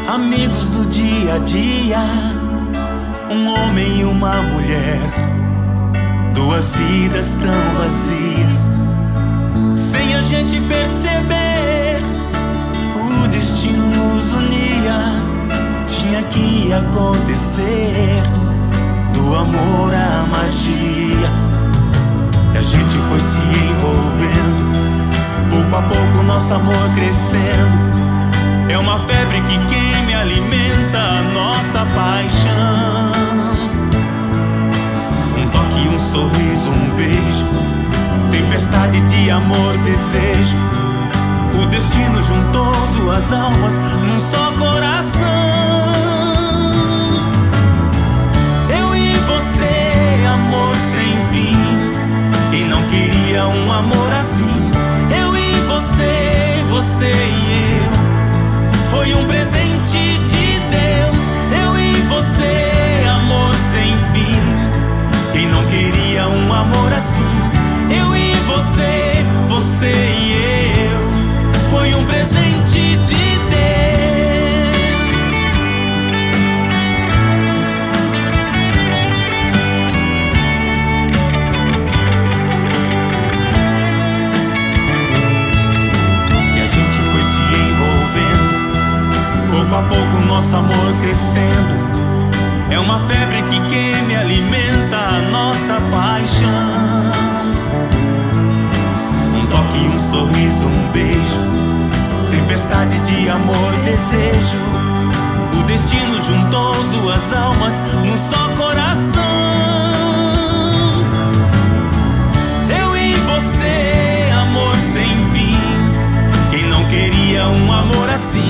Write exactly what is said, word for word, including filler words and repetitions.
Amigos do dia a dia, um homem e uma mulher, duas vidas tão vazias, sem a gente perceber. O destino nos unia, tinha que acontecer. Do amor à magia, e a gente foi se envolvendo, pouco a pouco nosso amor crescendo. É uma febre que queima e alimenta a nossa paixão. Um toque, um sorriso, um beijo, tempestade de amor, desejo. O destino juntou duas almas num só coração. Eu e você, amor sem fim. Quem não queria um amor assim? Eu e você, você e eu. Foi um presente de Deus, eu e você, amor sem fim. Quem não queria um amor assim? Eu e você, você e eu. Foi um presente de Deus. E a gente foi se envolvendo, pouco a pouco nosso amor crescendo. É uma febre que queima e alimenta a nossa paixão. Um toque, um sorriso, um beijo, tempestade de amor, desejo. O destino juntou duas almas num só coração. Eu e você, amor sem fim. Quem não queria um amor assim?